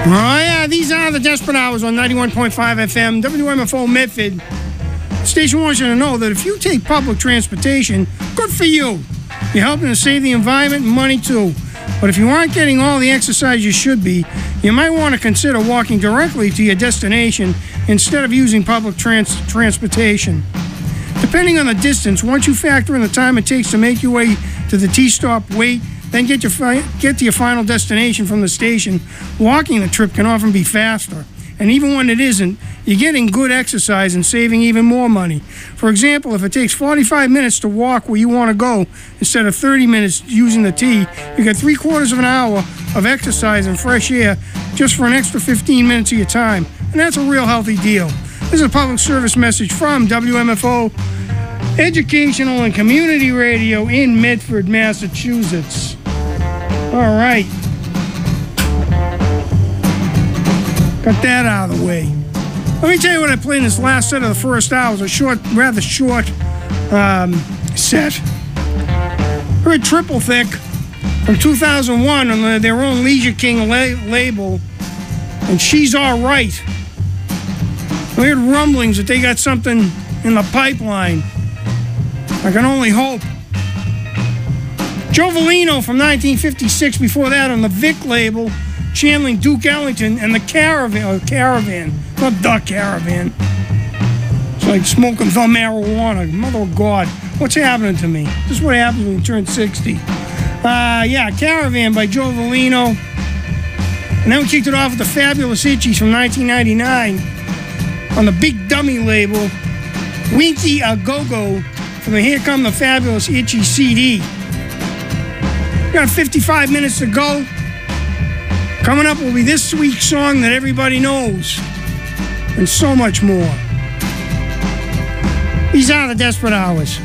Oh, yeah, these are the Desperate Hours on 91.5 FM, WMFO Medford. The station wants you to know that if you take public transportation, good for you. You're helping to save the environment and money, too. But if you aren't getting all the exercise you should be, you might want to consider walking directly to your destination instead of using public transportation. Depending on the distance, once you factor in the time it takes to make your way to the T-stop, wait, then get to your final destination from the station, walking the trip can often be faster. And even when it isn't, you're getting good exercise and saving even more money. For example, if it takes 45 minutes to walk where you want to go instead of 30 minutes using the T, you get 3/4 of an hour of exercise and fresh air just for an extra 15 minutes of your time. And that's a real healthy deal. This is a public service message from WMFO Educational and Community Radio in Medford, Massachusetts. All right. Got that out of the way. Let me tell you what I played in this last set of the first hour. It was a rather short set. Heard Triple Thick from 2001 on their own Leisure King label, and She's All Right. We heard rumblings that they got something in the pipeline. I can only hope. Joe Volino from 1956, before that on the Vic label, channeling Duke Ellington and the Caravan, not the Caravan. It's like smoking the marijuana. Mother of God, what's happening to me? This is what happens when you turn 60. Caravan by Joe Volino. And then we kicked it off with the Fabulous Itchies from 1999 on the Big Dummy label, Winky A Go-Go from the Here Come the Fabulous Itchy CD. Got 55 minutes to go. Coming up will be this week's song that everybody knows, and so much more. These are the Desperate Hours.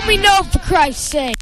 me know, for Christ's sake.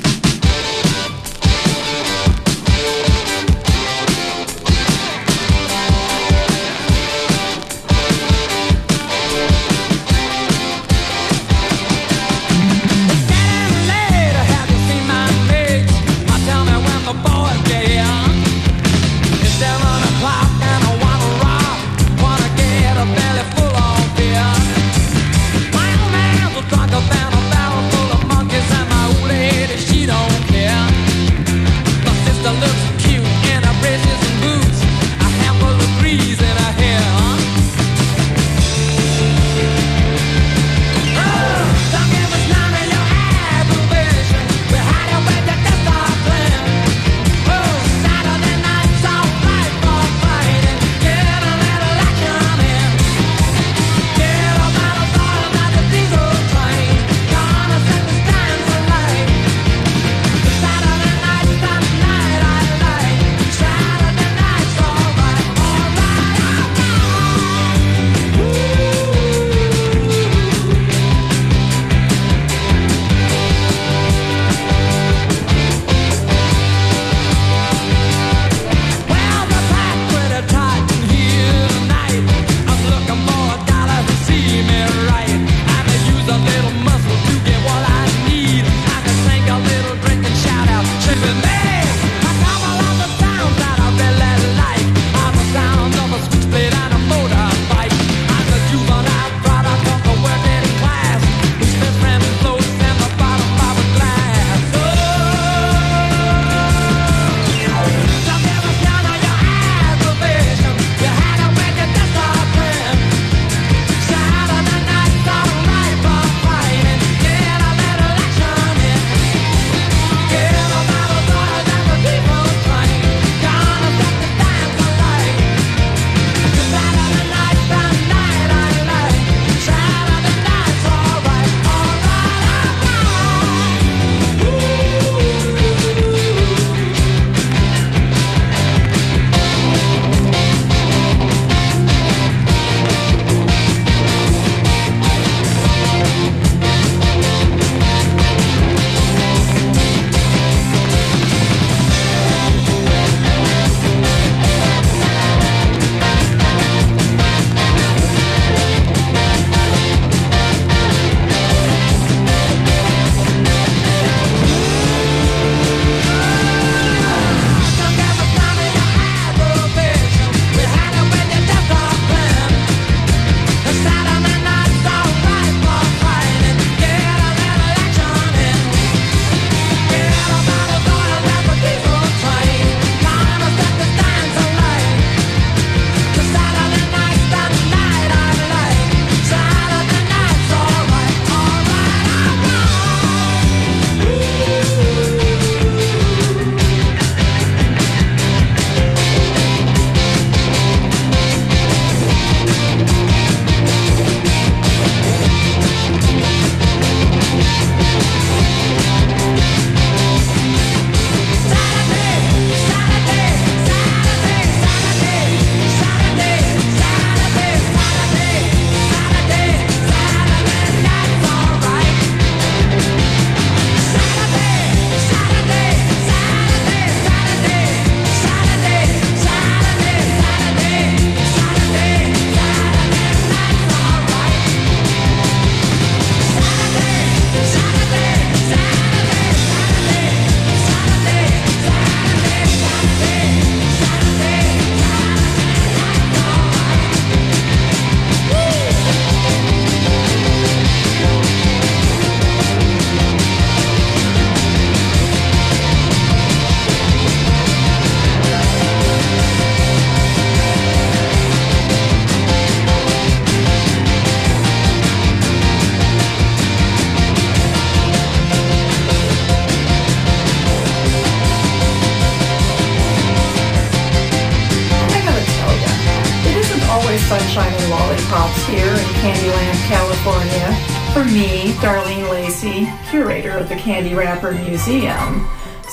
Sunshine and Lollipops here in Candyland, California. For me, Darlene Lacey, curator of the Candy Wrapper Museum.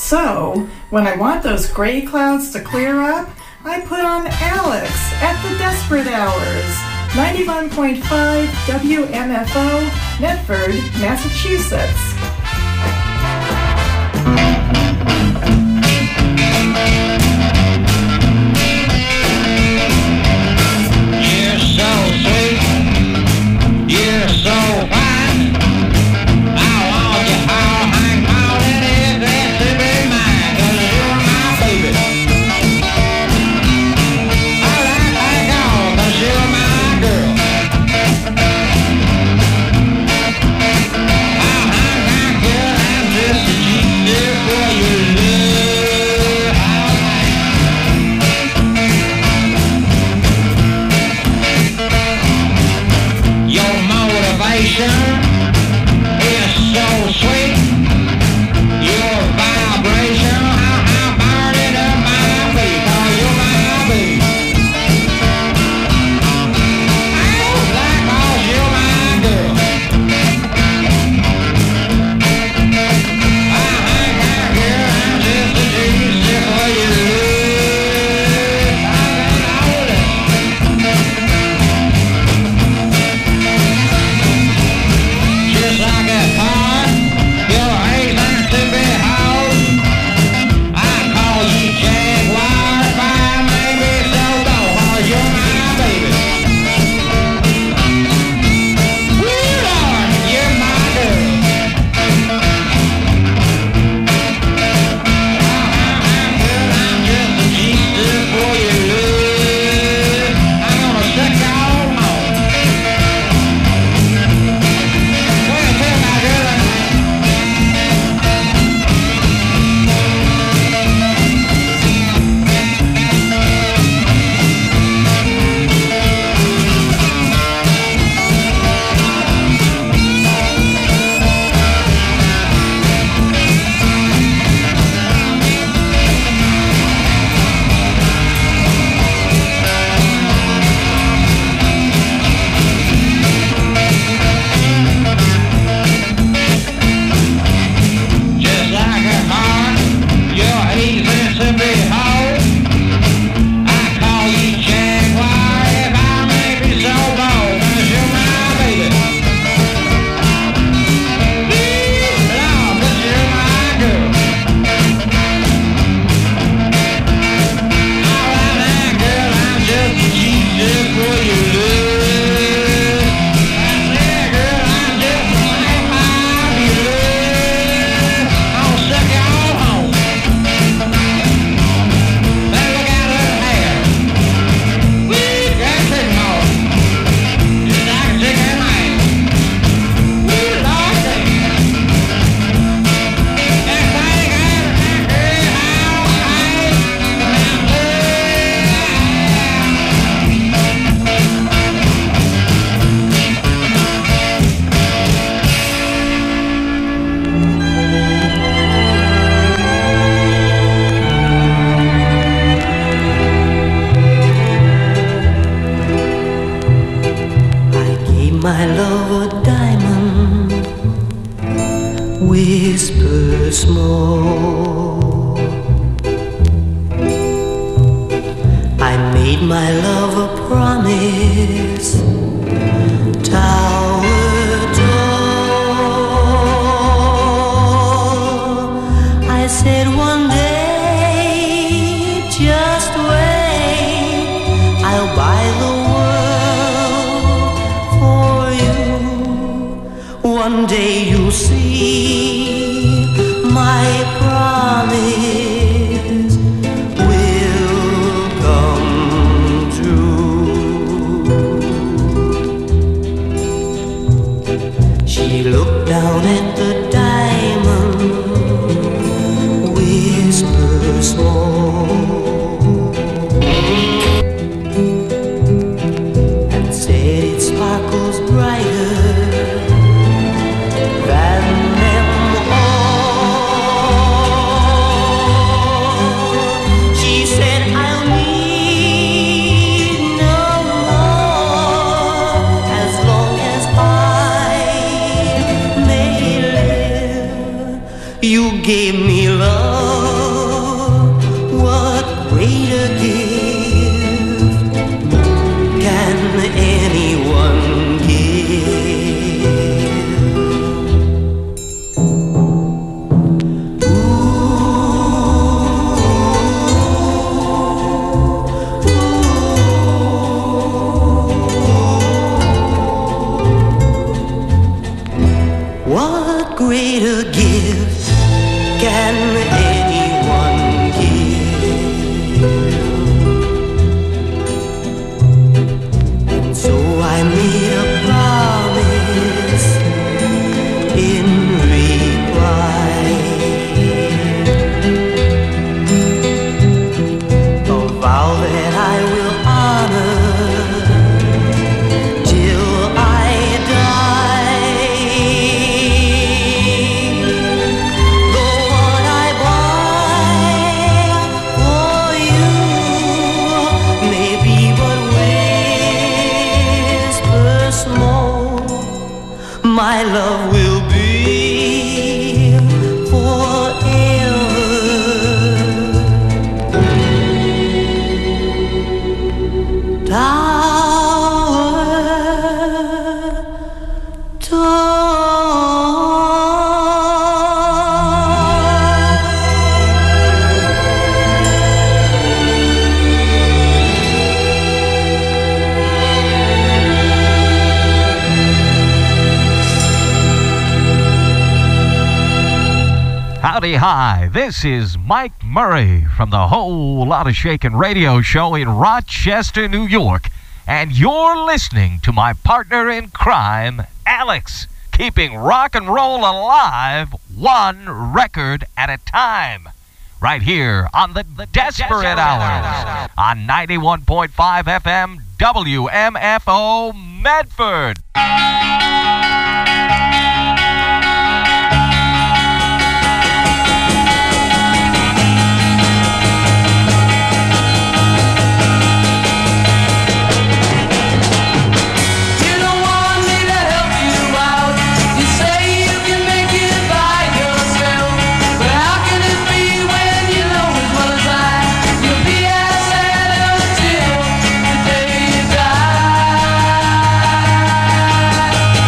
So, when I want those gray clouds to clear up, I put on Alex at the Desperate Hours. 91.5 WMFO, Medford, Massachusetts. my love a diamond, whispered small. I made my love a promise, tower tall. I said one day, just wait, I'll buy the world for you. One day you'll see my promise will come true. She looked down at the diamond, whispered small, and said it sparkles brighter than them all. She said I'll need no more as long as I may live. You gave me love, what greater gift can anyone give? Ooh, What greater gift can anyone give? And so I made a promise in reply, a vow that I will honor till I die. The one I buy for you may be but whisper small. My love will be forever. Howdy, hi. This is Mike Murray from the Whole Lotta Shakin' radio show in Rochester, New York. And you're listening to my partner in crime, Alex, keeping rock and roll alive one record at a time. Right here on the Desperate Hours on 91.5 FM WMFO Medford. Die.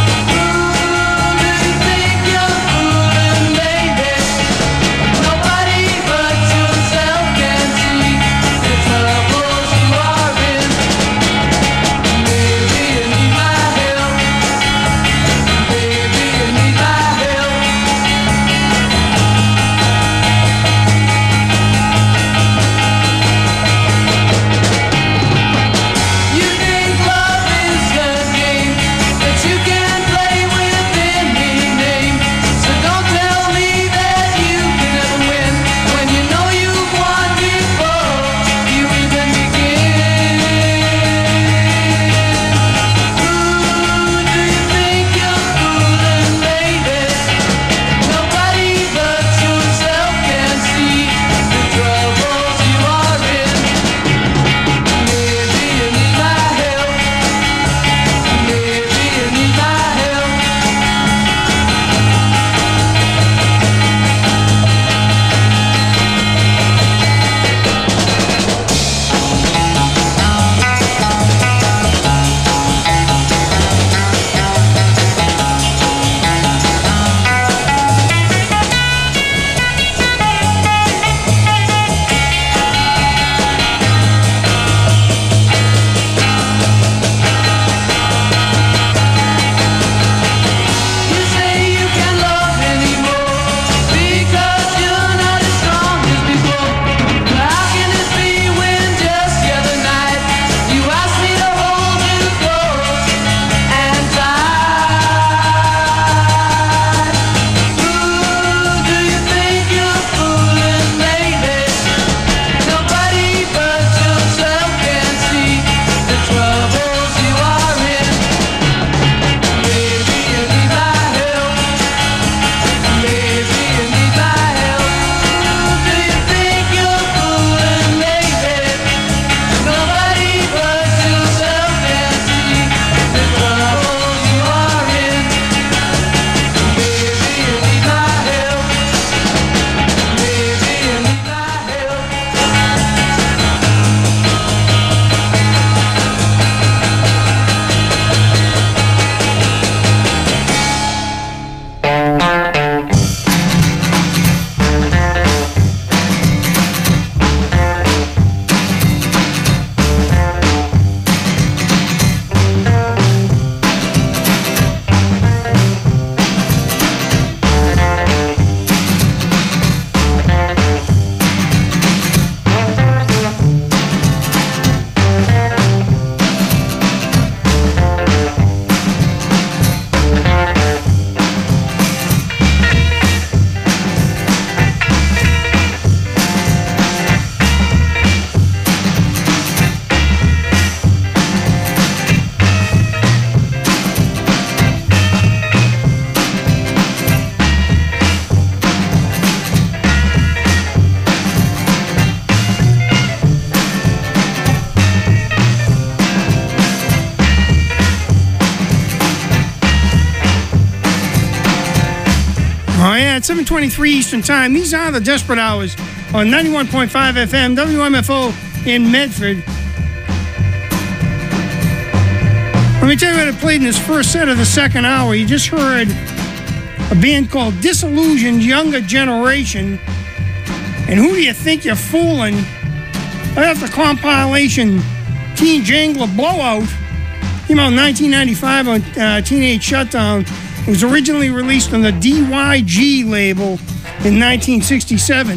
Oh, yeah, it's 7:23 Eastern Time. These are the Desperate Hours on 91.5 FM, WMFO in Medford. Let me tell you what I played in this first set of the second hour. You just heard a band called Disillusioned Younger Generation. And who do you think you're fooling? Right off the compilation Teen Jangler Blowout. Came out in 1995 on Teenage Shutdown. It was originally released on the DYG label in 1967.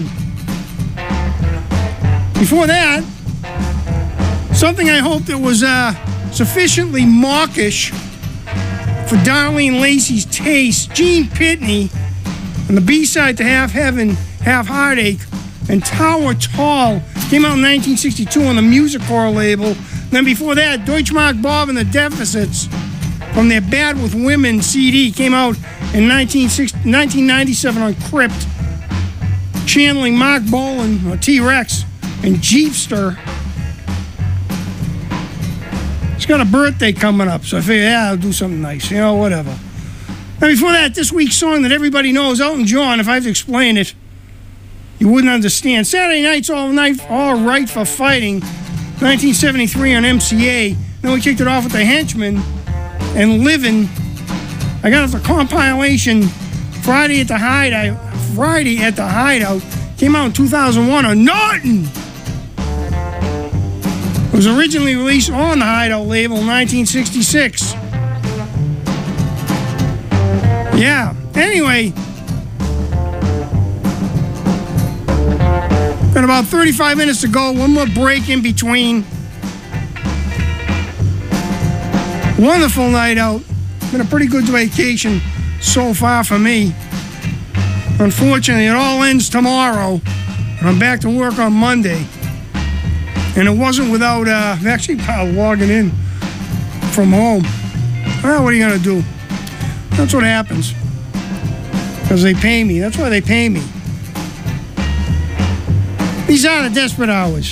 Before that, something I hope that was sufficiently mawkish for Darlene Lacey's taste, Gene Pitney, and the B-side to Half Heaven, Half Heartache, and Tower Tall came out in 1962 on the Music-Core label. Then before that, Deutschmark Bob and the Deficits from their Bad With Women CD came out in 1997 on Crypt, channeling Mark Bolan, or T-Rex, and Jeepster. He's got a birthday coming up, so I figured, I'll do something nice, whatever. Now before that, this week's song that everybody knows, Elton John, if I have to explain it, you wouldn't understand. Saturday Night's All Right for Fighting, 1973 on MCA. Then we kicked it off with The Henchmen and Livin'. I got it the compilation Friday at the Hideout. Came out in 2001 on Norton. It was originally released on the Hideout label in 1966. Yeah, anyway. Got about 35 minutes to go. One more break in between. Wonderful night out. Been a pretty good vacation so far for me. Unfortunately, it all ends tomorrow. And I'm back to work on Monday. And it wasn't without actually logging in from home. Well, what are you going to do? That's what happens. Because they pay me. That's why they pay me. These are the Desperate Hours.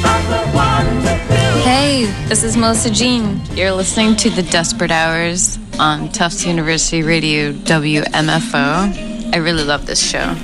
This is Melissa Jean. You're listening to The Desperate Hours. on Tufts University Radio WMFO. I really love this show.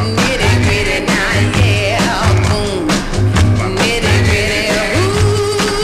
Ooh.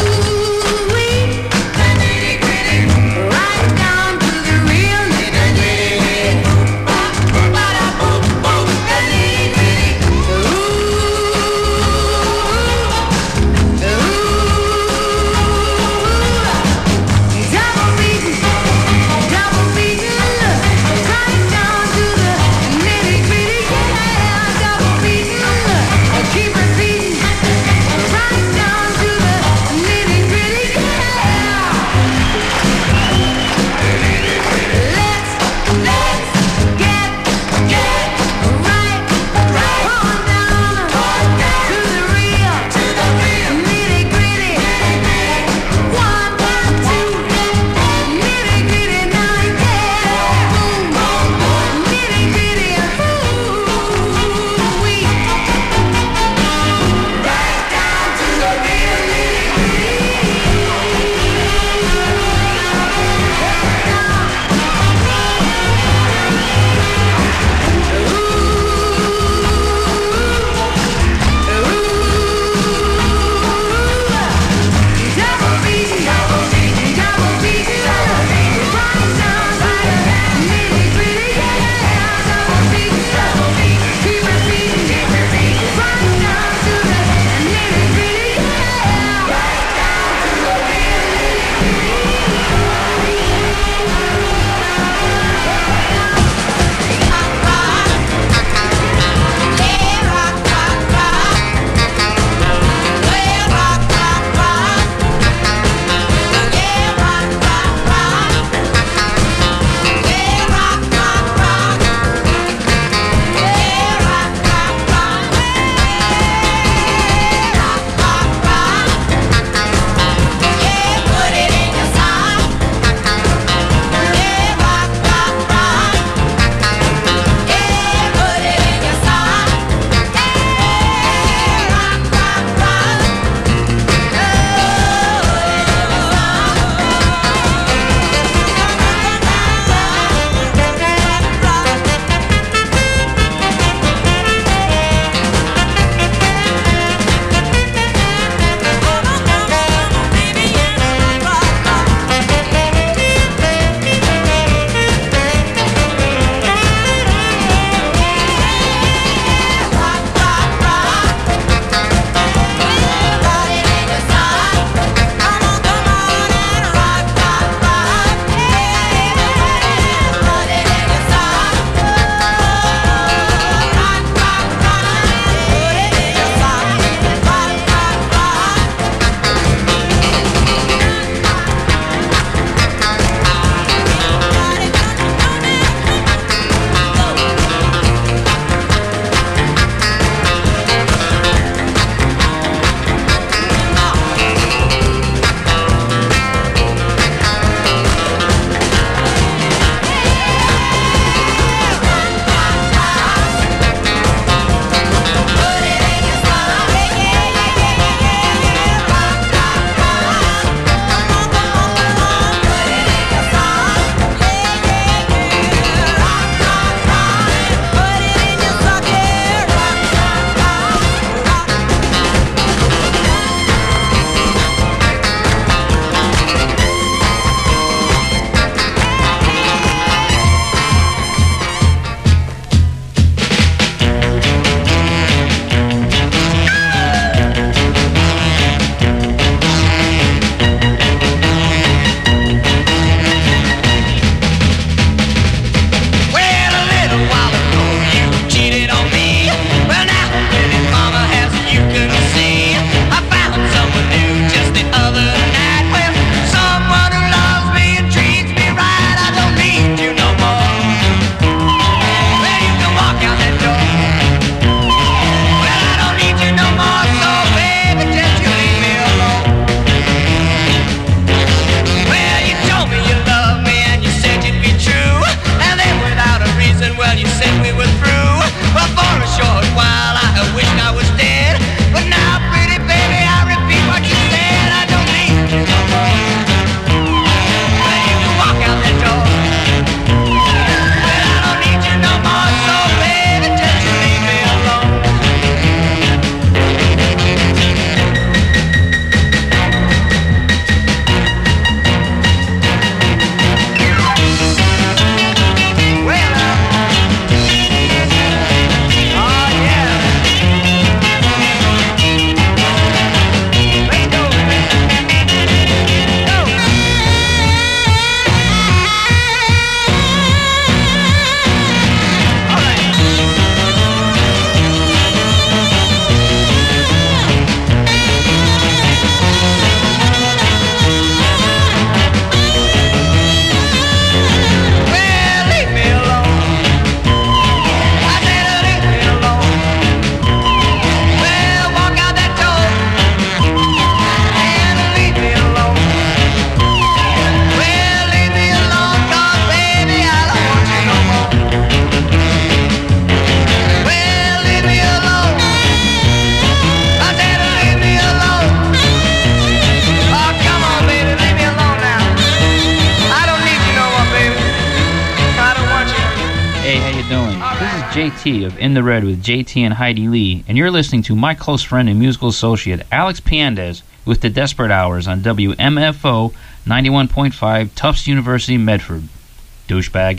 JT of In the Red with JT and Heidi Lee, and you're listening to my close friend and musical associate Alex Piandez with The Desperate Hours on WMFO 91.5 Tufts University, Medford. Douchebag.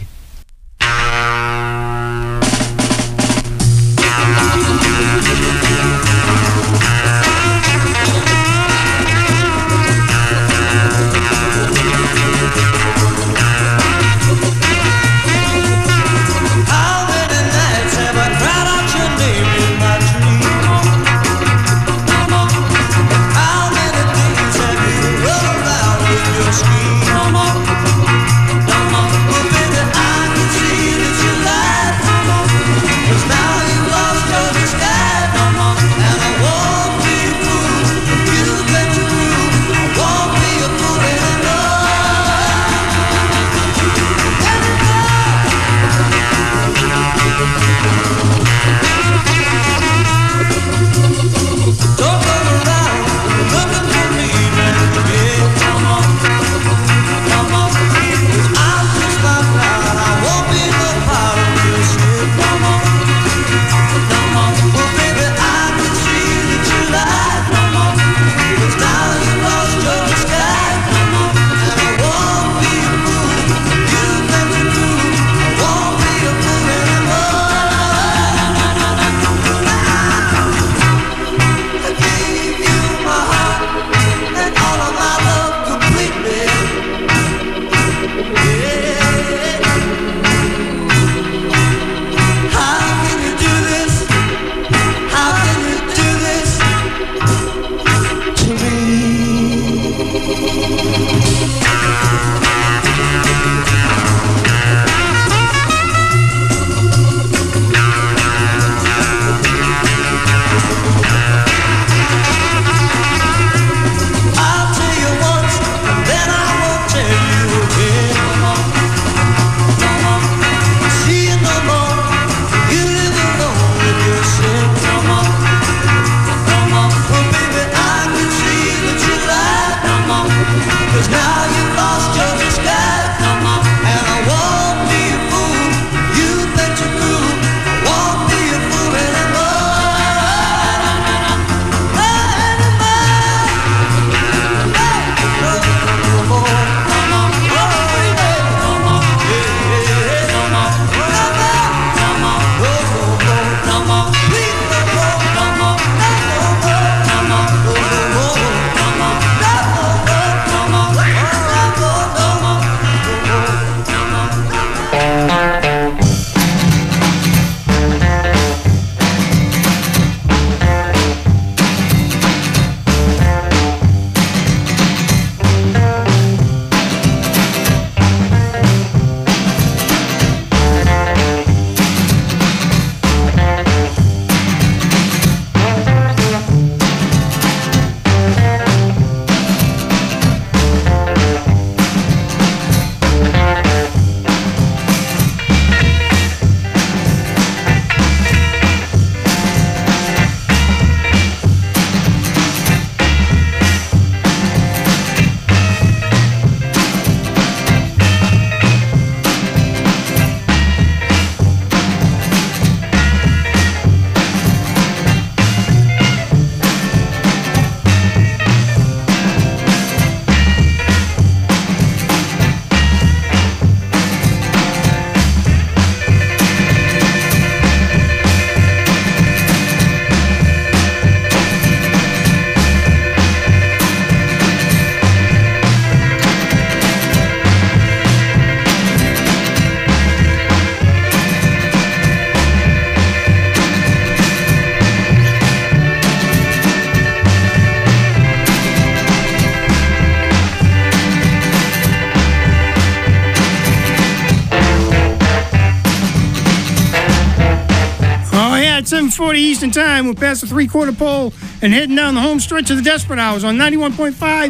at 7:40 Eastern Time. We're past the three-quarter pole and heading down the home stretch of the Desperate Hours on 91.5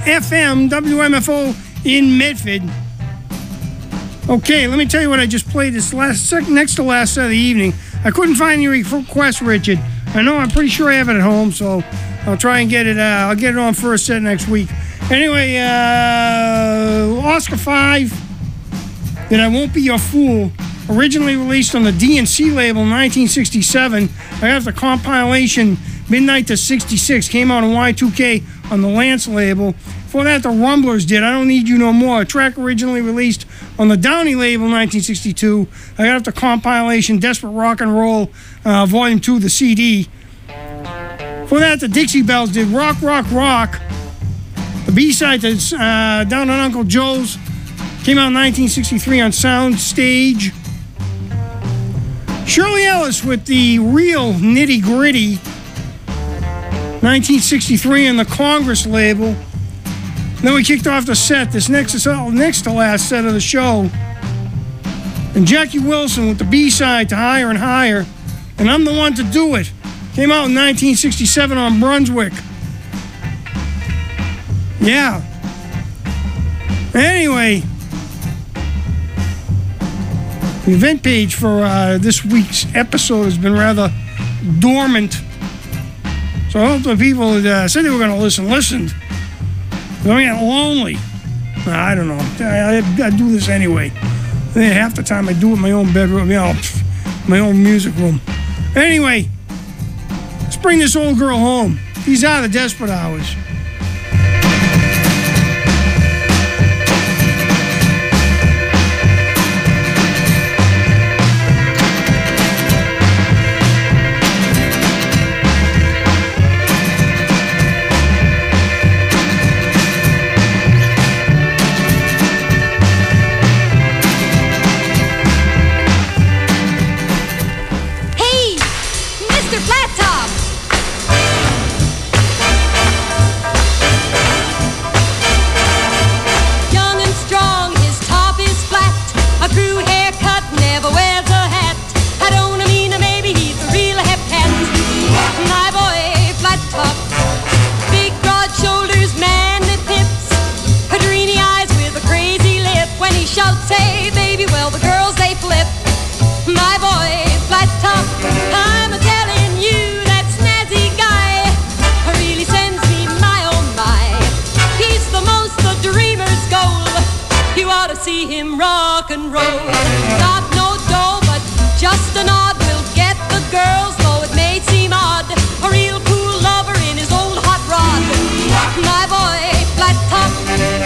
FM WMFO in Medford. Okay, let me tell you what I just played this next to last set of the evening. I couldn't find your request, Richard. I know, I'm pretty sure I have it at home, so I'll try and get it. I'll get it on first set next week. Anyway, Oscar 5, That I Won't Be Your Fool originally released on the D&C label in 1967. I got the compilation Midnight to 66, came out on Y2K on the Lance label. Before that, the Rumblers did I Don't Need You No More, a track originally released on the Downey label in 1962. I got the compilation Desperate Rock and Roll, Volume 2, the CD. Before that, the Dixie Bells did Rock, Rock, Rock. The B-side to Down on Uncle Joe's came out in 1963 on Sound Stage. Shirley Ellis with the Real Nitty Gritty, 1963 on the Congress label. Then we kicked off the set, this next to last set of the show. And Jackie Wilson with the B-side to Higher and Higher, and I'm the One to Do It. Came out in 1967 on Brunswick. Yeah. Anyway, the event page for this week's episode has been rather dormant. So I hope the people that said they were going to listened. They're going to get lonely. I don't know. I do this anyway. Half the time I do it in my own bedroom, my own music room. Anyway, let's bring this old girl home. These are the Desperate Hours. See him rock and roll. Got no dough, but just a nod will get the girls, though it may seem odd. A real cool lover in his old hot rod. My boy, Flat Top.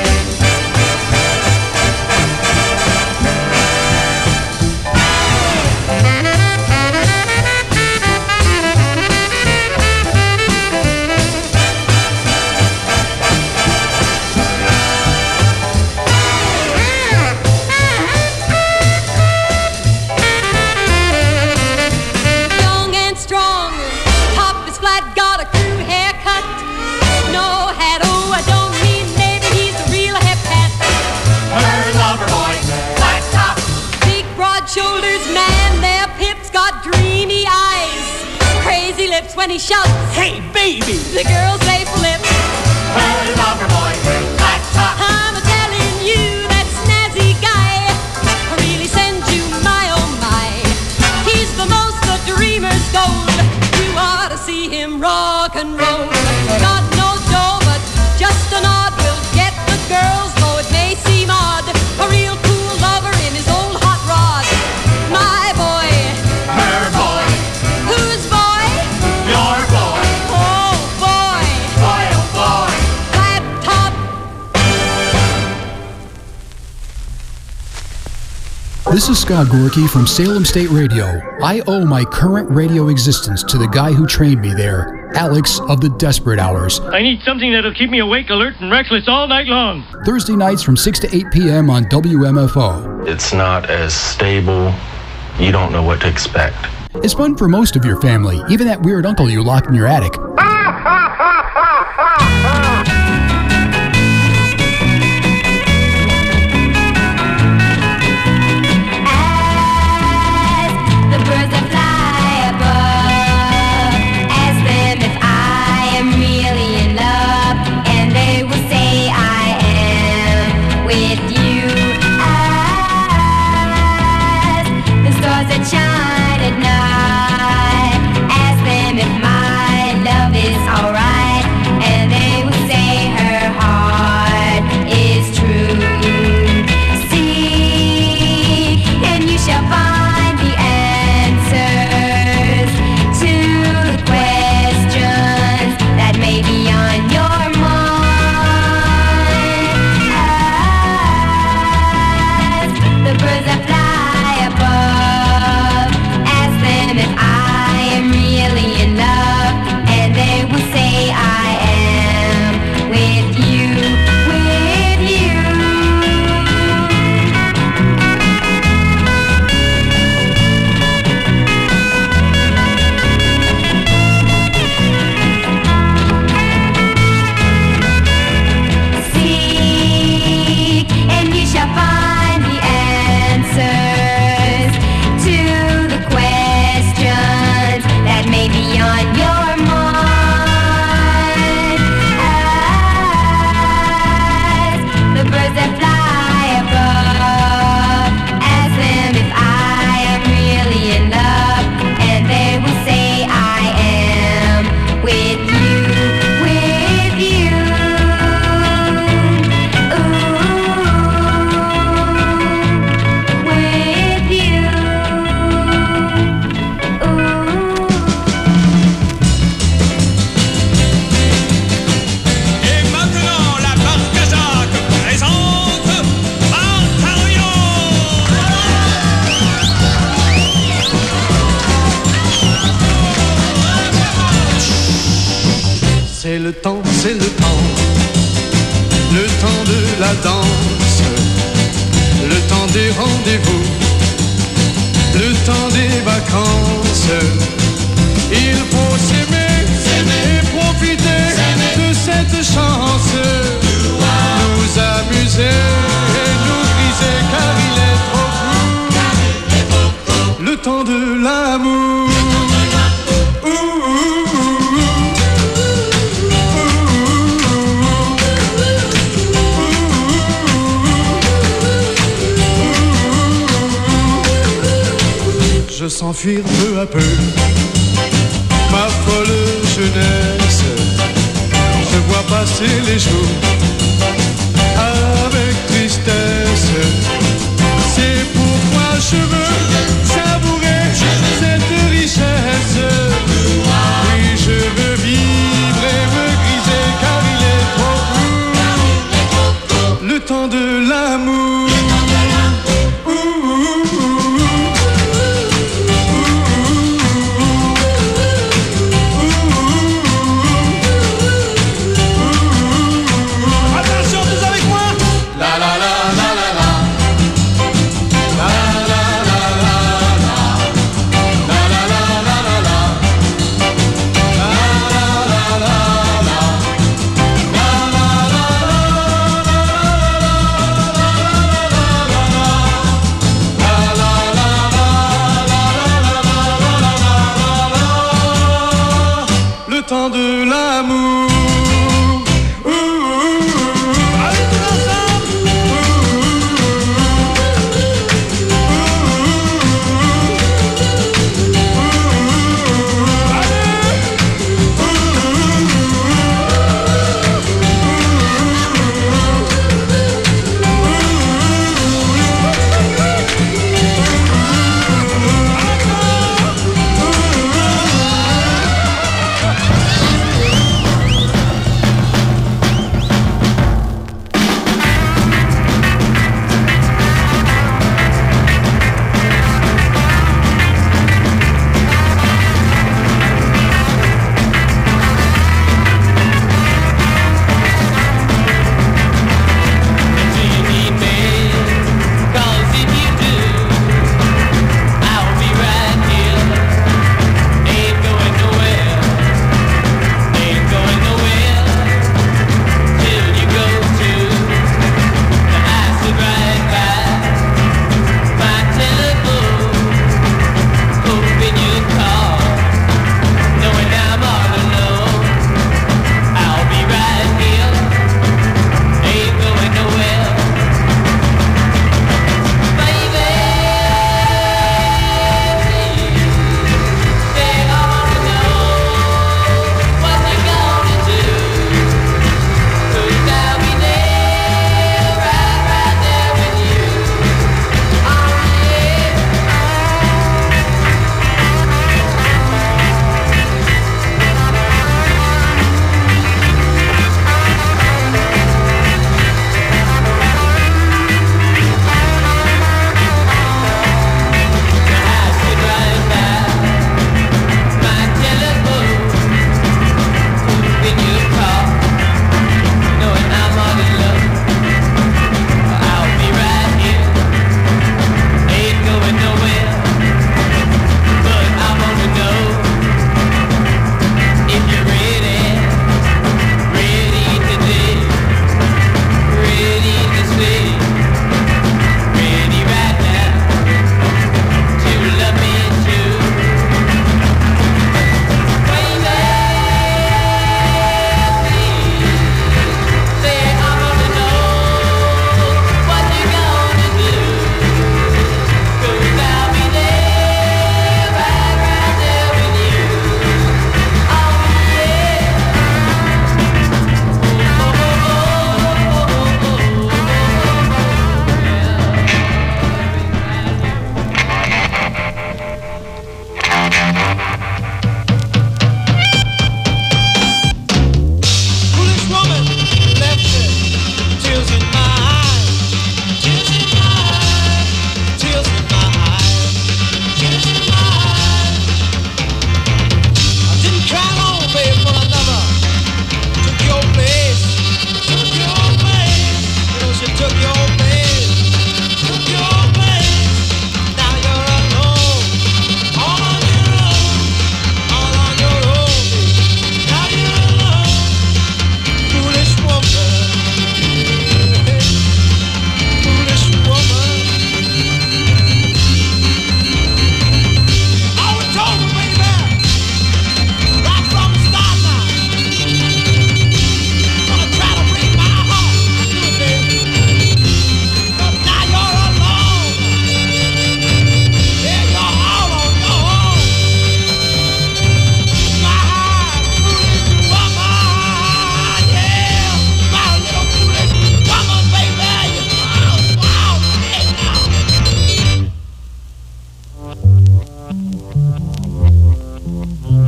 When he shouts, hey baby, the girls they flip. Well, lover boy, Flat Top. I'm telling you, that snazzy guy really sends you my oh my. He's the most the dreamer's gold. You ought to see him rock and roll. Got no dough, but just a nod will get the girls, though it may seem odd. A real cool lover in his old hot rod. My boy, her boy, whose boy? Your boy. Oh boy. Boy, oh boy. Flat Top. This is Scott Gorky from Salem State Radio. I owe my current radio existence to the guy who trained me there, Alex of the Desperate Hours. I need something that'll keep me awake, alert, and restless all night long. Thursday nights from 6 to 8 p.m. on WMFO. It's not as stable. You don't know what to expect. It's fun for most of your family, even that weird uncle you locked in your attic. Shine at night. Ask them if my love c'est le temps, c'est le temps. Le temps de la danse, le temps des rendez-vous, le temps des vacances. Il faut s'aimer, et profiter de cette chance. Nous amuser et nous griser car il est trop fou. Le temps de l'amour. Je sens fuir peu à peu ma folle jeunesse. Je vois passer les jours avec tristesse. C'est pourquoi je veux savourer cette richesse. Oui, je veux vivre et me griser car il est trop court. Le temps de l'amour.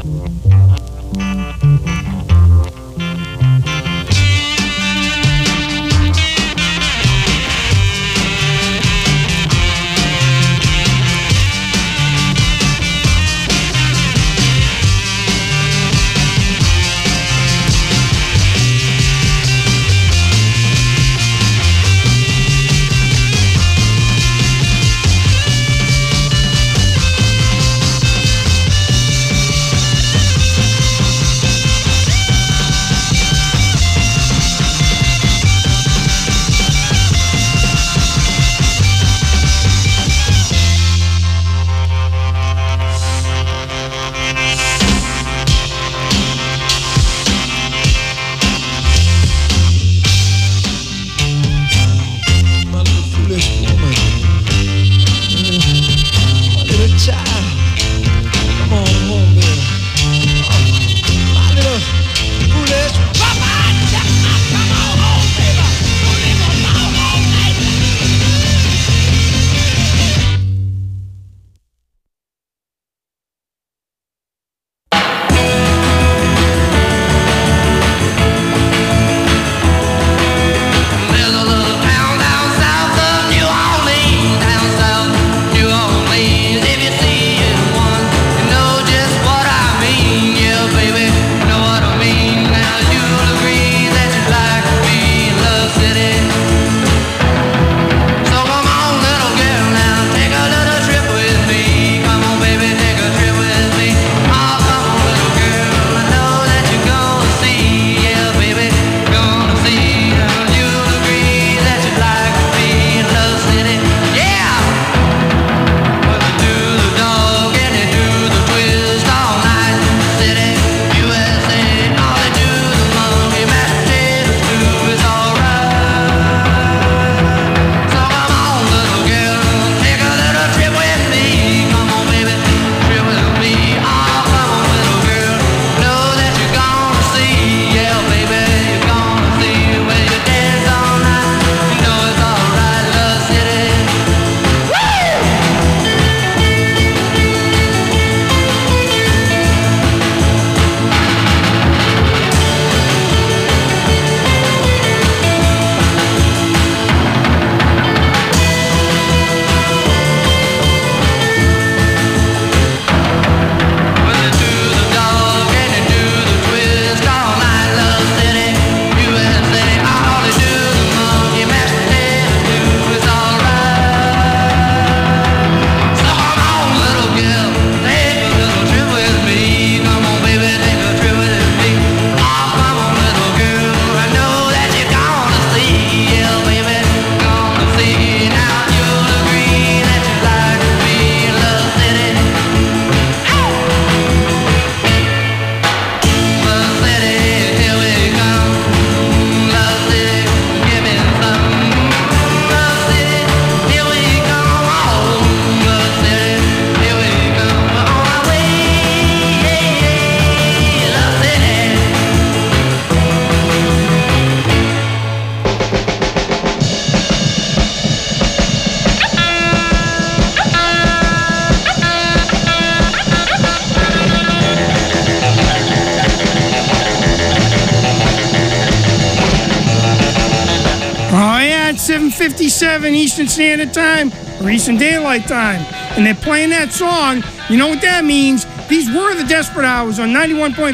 7:57 Eastern Standard Time or Eastern Daylight Time. And they're playing that song. You know what that means? These were the Desperate Hours on 91.5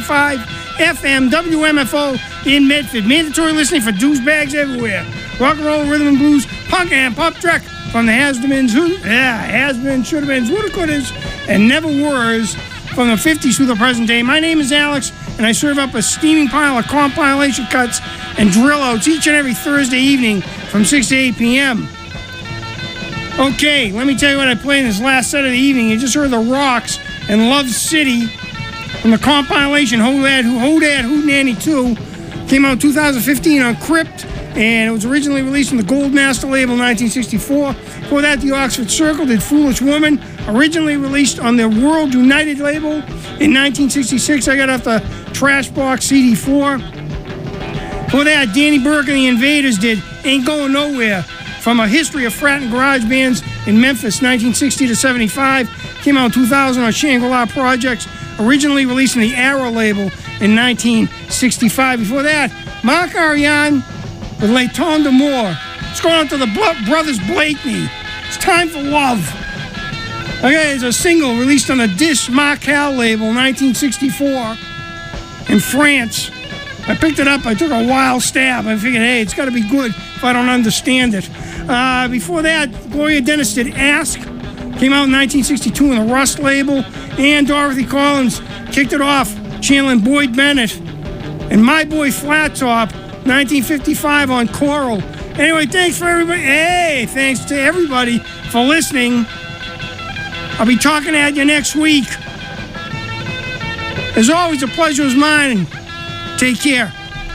FM WMFO in Medford. Mandatory listening for douchebags everywhere. Rock and roll, rhythm and blues, punk and pop track from the has-beens, has-beens, should-have-beens, woulda-couldas, and never-weres from the 50s through the present day. My name is Alex, and I serve up a steaming pile of compilation cuts and drill-outs each and every Thursday evening from 6 to 8 p.m. Okay, let me tell you what I played in this last set of the evening. You just heard The Rocks and Love City from the compilation Hodad Hootenanny 2. Came out in 2015 on Crypt, and it was originally released on the Goldmaster label in 1964. Before that, the Oxford Circle did Foolish Woman, originally released on the World United label in 1966. I got off the Trashbox CD4. Before that, Danny Burke and the Invaders did Ain't Going Nowhere from a history of frat and garage bands in Memphis, 1960 to 75. Came out in 2000 on Shangri-La Projects. originally released on the Arrow label in 1965. Before that, Mark Ariane with Les Temps d'Amour. Let's go on to the Brothers Blakeney. It's Time for Love. Okay, it's a single released on the Disc Marcal label in 1964 in France. I picked it up. I took a wild stab. I figured, hey, it's got to be good if I don't understand it. Before that, Gloria Dennis did Ask. Came out in 1962 on the Rust label. And Dorothy Collins kicked it off, channeling Boyd Bennett. And My Boy Flat Top, 1955 on Coral. Anyway, thanks for everybody. Hey, thanks to everybody for listening. I'll be talking at you next week. As always, the pleasure is mine. Take care.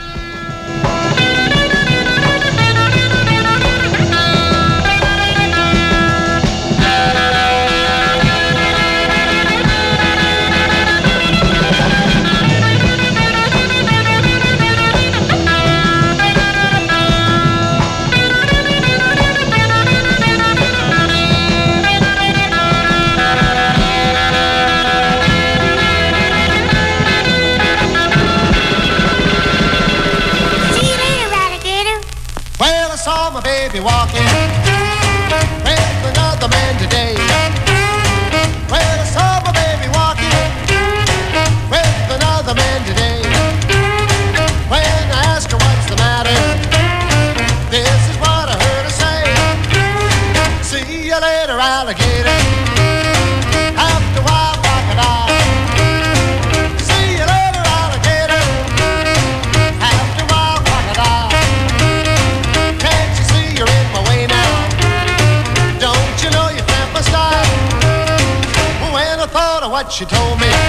Walking with another man today. Well, I saw my baby walking with another man today. When I asked her what's the matter, this is what I heard her say. See you later, alligator. After a while, crocodile. See you later, alligator. After a while, crocodile. Can't you see you're in my way now? Don't you know you can't my style? When I thought of what she told me,